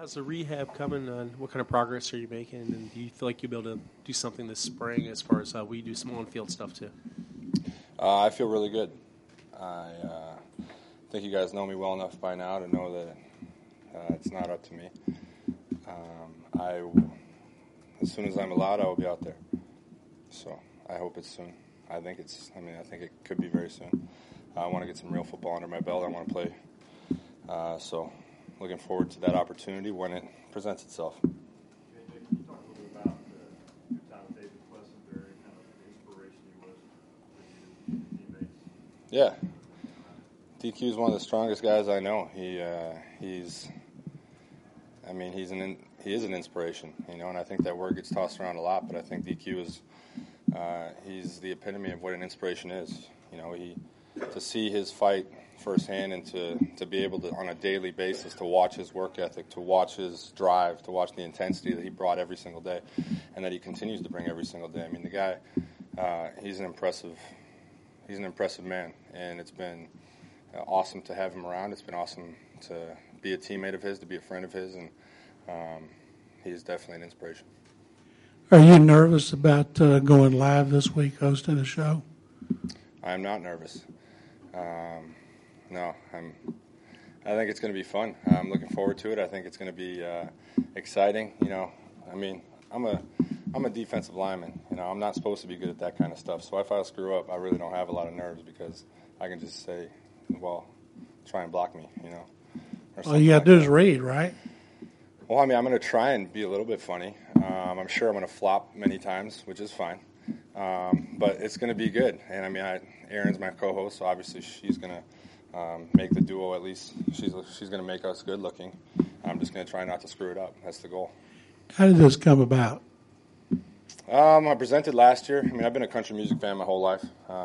How's the rehab coming, and what kind of progress are you making? And do you feel like you'll be able to do something this spring as far as we do some on-field stuff too? I feel really good. I think you guys know me well enough by now to know that it's not up to me. As soon as I'm allowed, I will be out there. So I hope it's soon. I think it could be very soon. I want to get some real football under my belt. I want to play. So looking forward to that opportunity when it presents itself. Can you talk a little bit about your time with David Quessenberry, kind of the inspiration he was for you and your teammates? Yeah. DQ is one of the strongest guys I know. He is an inspiration, and I think that word gets tossed around a lot, but I think DQ he's the epitome of what an inspiration is. To see his fight firsthand and to be able to, on a daily basis, to watch his work ethic, to watch his drive, to watch the intensity that he brought every single day and that he continues to bring every single day. I mean, the guy, he's an impressive man, and it's been awesome to have him around. It's been awesome to be a teammate of his, to be a friend of his, and he's definitely an inspiration. Are you nervous about going live this week, hosting a show? I'm not nervous. No, I think it's going to be fun. I'm looking forward to it. I think it's going to be exciting. I'm a defensive lineman. I'm not supposed to be good at that kind of stuff. So if I screw up, I really don't have a lot of nerves because I can just say, well, try and block me, All you got to do is read, right? Well, I'm going to try and be a little bit funny. I'm sure I'm going to flop many times, which is fine. But it's going to be good. And, Erin's my co-host, so obviously she's going to make the duo at least. She's going to make us good looking. I'm just going to try not to screw it up. That's the goal. How did this come about? I presented last year. I've been a country music fan my whole life.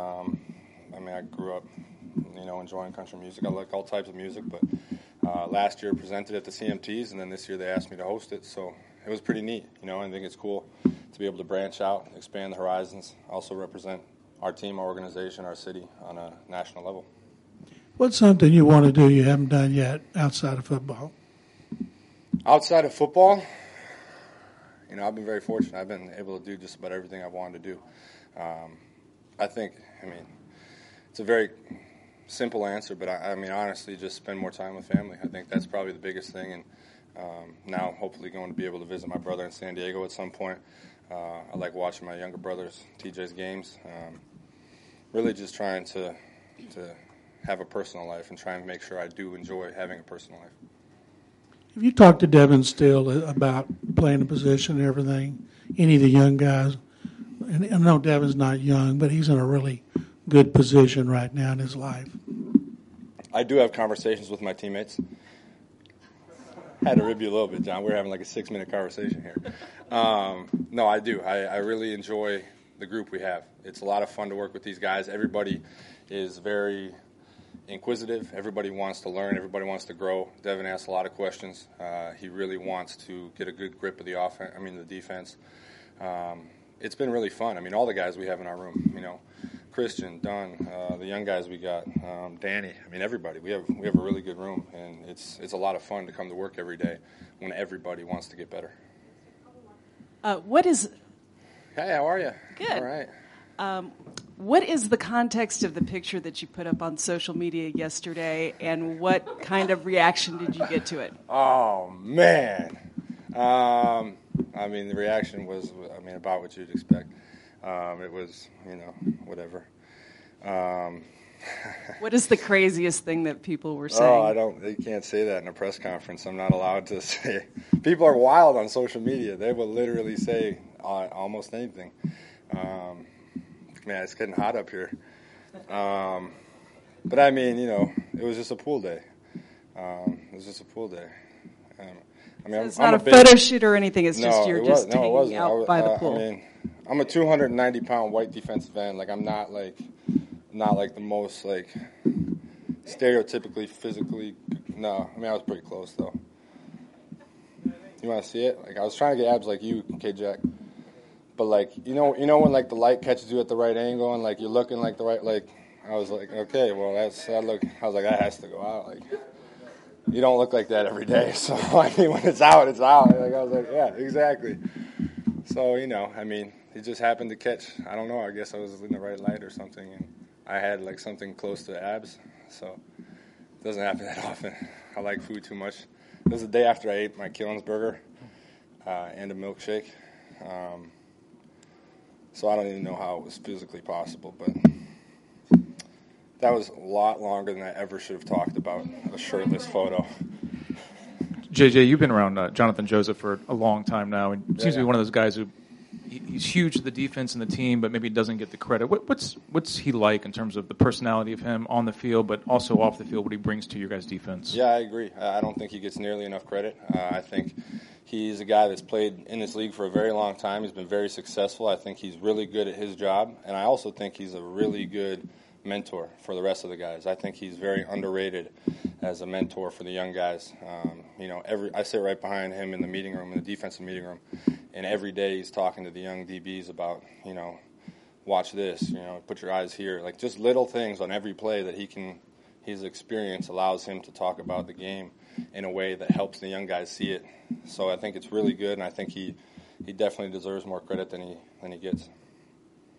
I grew up, enjoying country music. I like all types of music, but last year presented at the CMTs, and then this year they asked me to host it. So it was pretty neat. I think it's cool to be able to branch out, expand the horizons, also represent our team, our organization, our city on a national level. What's something you want to do you haven't done yet outside of football? Outside of football, I've been very fortunate. I've been able to do just about everything I've wanted to do. I think, it's a very simple answer, but honestly, just spend more time with family. I think that's probably the biggest thing, and now hopefully going to be able to visit my brother in San Diego at some point. I like watching my younger brother's, TJ's games. Really just trying to have a personal life and try and make sure I do enjoy having a personal life. Have you talked to Devin Steele about playing a position and everything? Any of the young guys? And I know Devin's not young, but he's in a really good position right now in his life. I do have conversations with my teammates. Had to rib you a little bit, John. We're having like a 6-minute conversation here. No, I do. I really enjoy the group we have. It's a lot of fun to work with these guys. Everybody is very inquisitive. Everybody wants to learn. Everybody wants to grow. Devin asks a lot of questions. He really wants to get a good grip of the the defense. It's been really fun. All the guys we have in our room, Christian, Dunn, the young guys we got, Danny. Everybody. We have a really good room, and it's a lot of fun to come to work every day when everybody wants to get better. Hey, how are you? Good. All right. What is the context of the picture that you put up on social media yesterday, and what kind of reaction did you get to it? Oh, man. The reaction was, about what you'd expect. It was, whatever. What is the craziest thing that people were saying? You can't say that in a press conference. I'm not allowed to say. People are wild on social media. They will literally say almost anything. It's getting hot up here. But it was just a pool day. It's not a photo shoot or anything. It's just you're just hanging out by the pool. I'm a 290-pound white defensive end. I'm not the most stereotypically physically. No, I was pretty close though. You want to see it? I was trying to get abs like you, K-Jack. But when the light catches you at the right angle and you're looking the right I was okay, well I was that has to go out. you don't look like that every day. So, I mean, when it's out, it's out. Like, I was like, yeah, exactly. So, I mean, he just happened to catch. I don't know. I guess I was in the right light or something, and I had like something close to abs. So it doesn't happen that often. I like food too much. It was the day after I ate my Killen's burger and a milkshake. So I don't even know how it was physically possible, but that was a lot longer than I ever should have talked about a shirtless photo. JJ, you've been around Jonathan Joseph for a long time now, and seems to be one of those guys who he's huge to the defense and the team, but maybe doesn't get the credit. What's he like in terms of the personality of him on the field, but also off the field, what he brings to your guys' defense? Yeah, I agree. I don't think he gets nearly enough credit. I think he's a guy that's played in this league for a very long time. He's been very successful. I think he's really good at his job, and I also think he's a really good mentor for the rest of the guys. I think he's very underrated as a mentor for the young guys. I sit right behind him in the meeting room, in the defensive meeting room, and every day he's talking to the young DBs about, watch this, put your eyes here, like just little things on every play that his experience allows him to talk about the game in a way that helps the young guys see it. So I think it's really good, and I think he definitely deserves more credit than he gets.